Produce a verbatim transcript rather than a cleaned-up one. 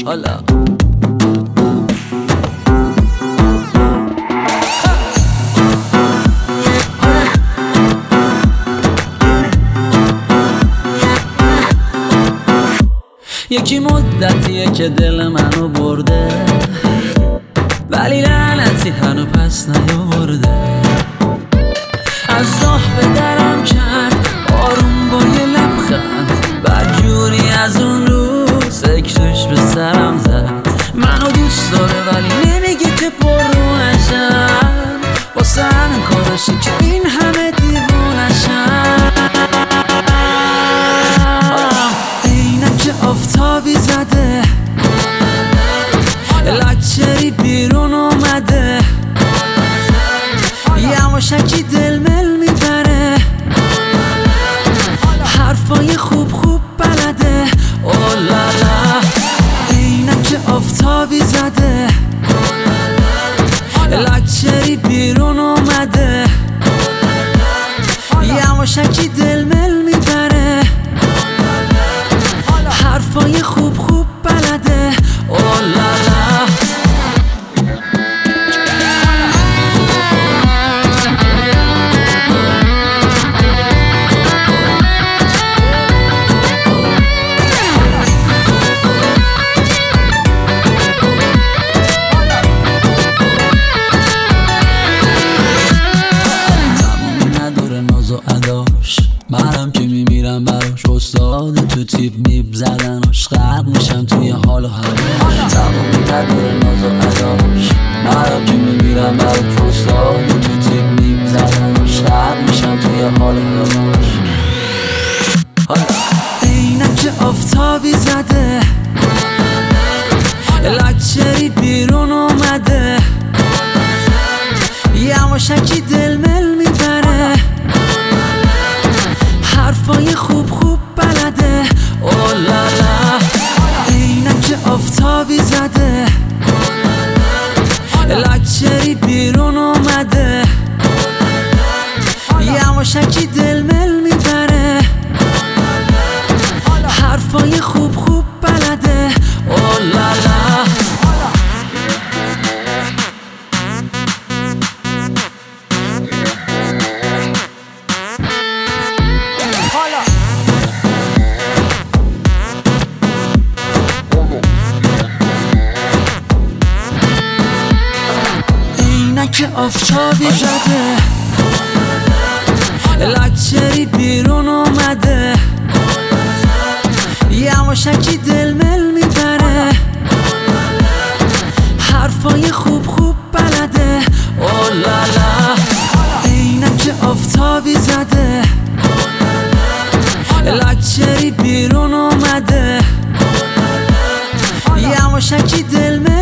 حالا یکی مدتیه که دل منو برده، ولی لعنتی هنو پس نیاورده. از راه به درم کرد آروم با یه لبخند، بدجوری از اون روز فکرش به سرم زد. منو دوست داره ولی نمیگه که پر رو نشم، واسه همین کارشه که این همه دیوونشم. اینک آفتابی زده، لکچری بیرون اومده، یواشکی دل مل میبره، حرفای خوب خوب بلده. اولالا اینک آفتابی زده، لکچری بیرون اومده، یواشکی دل مل میبره، حرفای خوب خوب بلده. اولالا منم که میمیرم براش، استاد تو تیپ میب زدناش، غرق میشم توی حال و هواش. تمام نداره ناز و اداش، منم که میمیرم براش، استاد تو تیپ میب زدناش، غرق میشم توی حال و هواش. اینک آفتابی زده، لکچری بیرون اومده، یواشکی دل مل میبره، حرفای خوب خوب بلده. اولالا اینک آفتابی زده، لکچری بیرون اومده، یواشکی دل مل میبره، حرفای خوب خوب بلده. اولالا که آفتابی زده، لکچری بیرون اومده، یواشکی دل مل میبره، حرفای خوب خوب بلده. اولالا اینک آفتابی زده، لکچری بیرون اومده، یواشکی دل مل